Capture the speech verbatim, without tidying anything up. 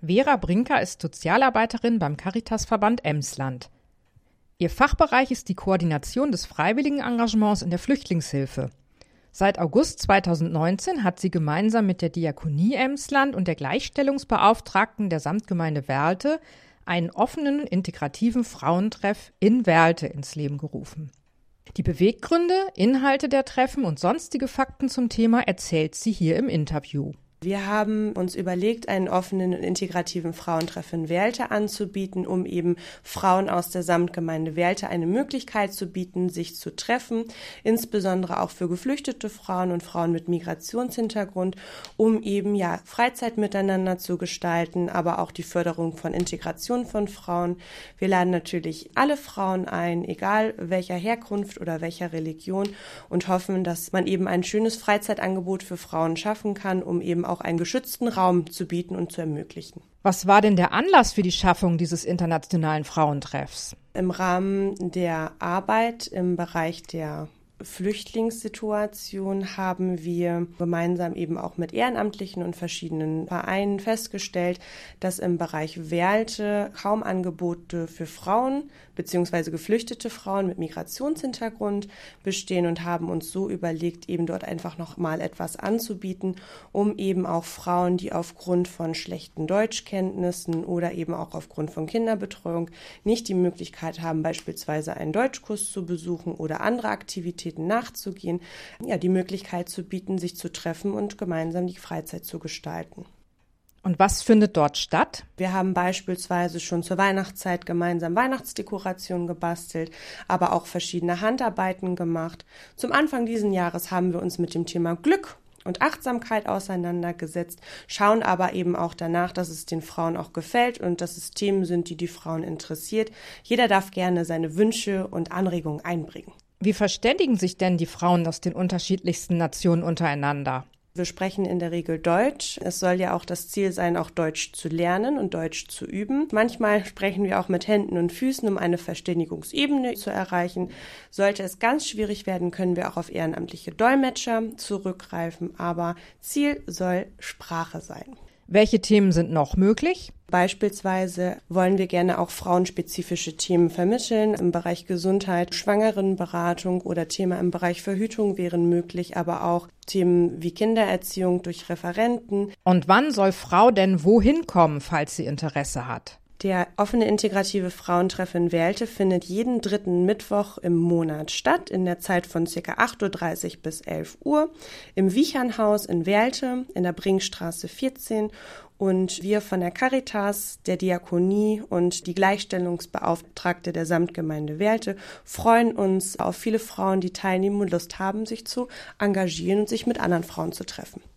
Vera Brinker ist Sozialarbeiterin beim Caritasverband Emsland. Ihr Fachbereich ist die Koordination des freiwilligen Engagements in der Flüchtlingshilfe. Seit August zweitausendneunzehn hat sie gemeinsam mit der Diakonie Emsland und der Gleichstellungsbeauftragten der Samtgemeinde Werlte einen offenen, integrativen Frauentreff in Werlte ins Leben gerufen. Die Beweggründe, Inhalte der Treffen und sonstige Fakten zum Thema erzählt sie hier im Interview. Wir haben uns überlegt, einen offenen und integrativen Frauentreff in Werlte anzubieten, um eben Frauen aus der Samtgemeinde Werlte eine Möglichkeit zu bieten, sich zu treffen, insbesondere auch für geflüchtete Frauen und Frauen mit Migrationshintergrund, um eben ja Freizeit miteinander zu gestalten, aber auch die Förderung von Integration von Frauen. Wir laden natürlich alle Frauen ein, egal welcher Herkunft oder welcher Religion, und hoffen, dass man eben ein schönes Freizeitangebot für Frauen schaffen kann, um eben auch einen geschützten Raum zu bieten und zu ermöglichen. Was war denn der Anlass für die Schaffung dieses internationalen Frauentreffs? Im Rahmen der Arbeit im Bereich der Flüchtlingssituation haben wir gemeinsam eben auch mit Ehrenamtlichen und verschiedenen Vereinen festgestellt, dass im Bereich Werlte kaum Angebote für Frauen bzw. geflüchtete Frauen mit Migrationshintergrund bestehen und haben uns so überlegt, eben dort einfach noch mal etwas anzubieten, um eben auch Frauen, die aufgrund von schlechten Deutschkenntnissen oder eben auch aufgrund von Kinderbetreuung nicht die Möglichkeit haben, beispielsweise einen Deutschkurs zu besuchen oder andere Aktivitäten nachzugehen, ja, die Möglichkeit zu bieten, sich zu treffen und gemeinsam die Freizeit zu gestalten. Und was findet dort statt? Wir haben beispielsweise schon zur Weihnachtszeit gemeinsam Weihnachtsdekorationen gebastelt, aber auch verschiedene Handarbeiten gemacht. Zum Anfang dieses Jahres haben wir uns mit dem Thema Glück und Achtsamkeit auseinandergesetzt, schauen aber eben auch danach, dass es den Frauen auch gefällt und dass es Themen sind, die die Frauen interessiert. Jeder darf gerne seine Wünsche und Anregungen einbringen. Wie verständigen sich denn die Frauen aus den unterschiedlichsten Nationen untereinander? Wir sprechen in der Regel Deutsch. Es soll ja auch das Ziel sein, auch Deutsch zu lernen und Deutsch zu üben. Manchmal sprechen wir auch mit Händen und Füßen, um eine Verständigungsebene zu erreichen. Sollte es ganz schwierig werden, können wir auch auf ehrenamtliche Dolmetscher zurückgreifen. Aber Ziel soll Sprache sein. Welche Themen sind noch möglich? Beispielsweise wollen wir gerne auch frauenspezifische Themen vermitteln. Im Bereich Gesundheit, Schwangerenberatung oder Thema im Bereich Verhütung wären möglich, aber auch Themen wie Kindererziehung durch Referenten. Und wann soll Frau denn wohin kommen, falls sie Interesse hat? Der offene integrative Frauentreff in Werlte findet jeden dritten Mittwoch im Monat statt, in der Zeit von ca. acht Uhr dreißig bis elf Uhr, im Wiechernhaus in Werlte, in der Brinkstraße vierzehn. Und wir von der Caritas, der Diakonie und die Gleichstellungsbeauftragte der Samtgemeinde Werlte freuen uns auf viele Frauen, die teilnehmen und Lust haben, sich zu engagieren und sich mit anderen Frauen zu treffen.